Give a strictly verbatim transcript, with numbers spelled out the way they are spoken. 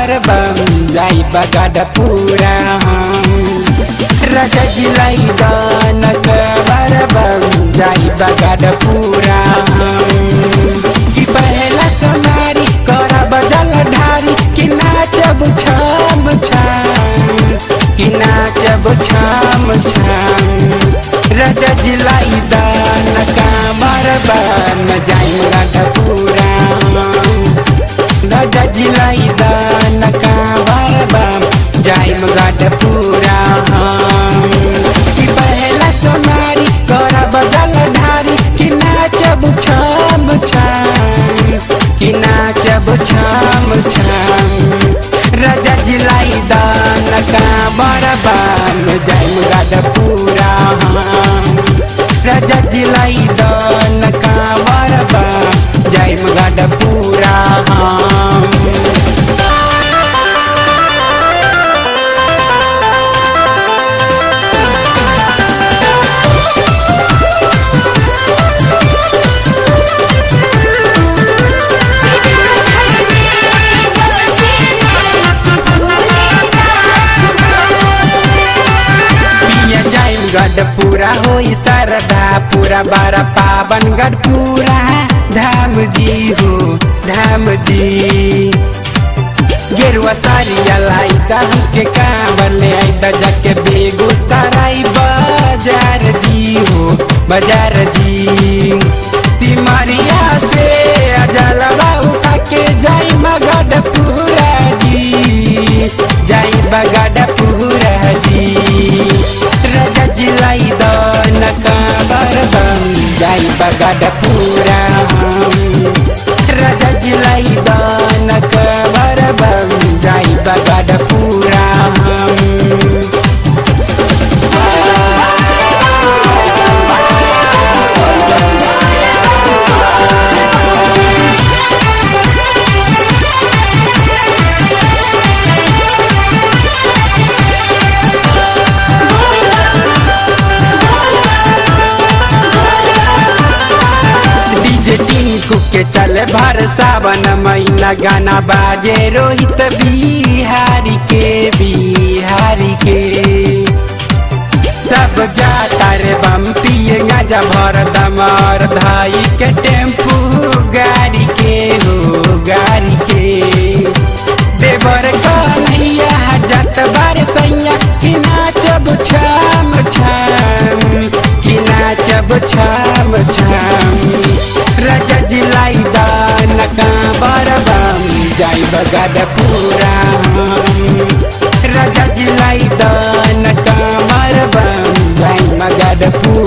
कांवर बम जाई बगड़ पूरा राजा जिलाई दान कांवर बम जाई बगड़ पूरा कि पहला समारी करा बजल ढारी कि नाचब छाम छाम कि नाचब छाम छाम राजा जिलाई दान कांवर बम जाई बगड़ पूरा राजा जिलाई दान कांवर बम जाई बगड़ पूरा कि पहला सोनारी करा बदल ढारी कि नाचब छाम छाम कि नाचब छाम छाम राजा जिलाई दान कांवर बम जाई बगड़ पूरा राजा जिलाई दान कांवर बम जाई बगड़ पूरा गढ़ पूरा होई सरदा पूरा बारा पावन गढ़ पूरा धाम जी हो धाम जी गेरुआ सारिया लाई दम के कांवर ले आई द जाके बेगूसराय बाजार जी हो बाजार जी सिमरिया से अजलवा उठा के जाई मगध पूरा जी जाई बगड़ पूरा जी राजा जिलाई दान कांवर बम जाई बगड़ पूरा राजा जिलाई दान कांवर बम जाई बगड़ पूरा के चले भर सावन महीना गाना बाजे रोहित बिहारी के बिहारी के सब जाता रे बम पिए गाजा भर दमर धाई के टेम्पू गाड़ी के हो गाड़ी के देवर कन्हैया जत बार सैया कि नाचब छाम छाम कि नाचब छाम छाम राजा जिलाई दान कांवर बम जाई बगड़ पूरा राजा जिलाई दान कांवर बम जाई बगड़ पूरा।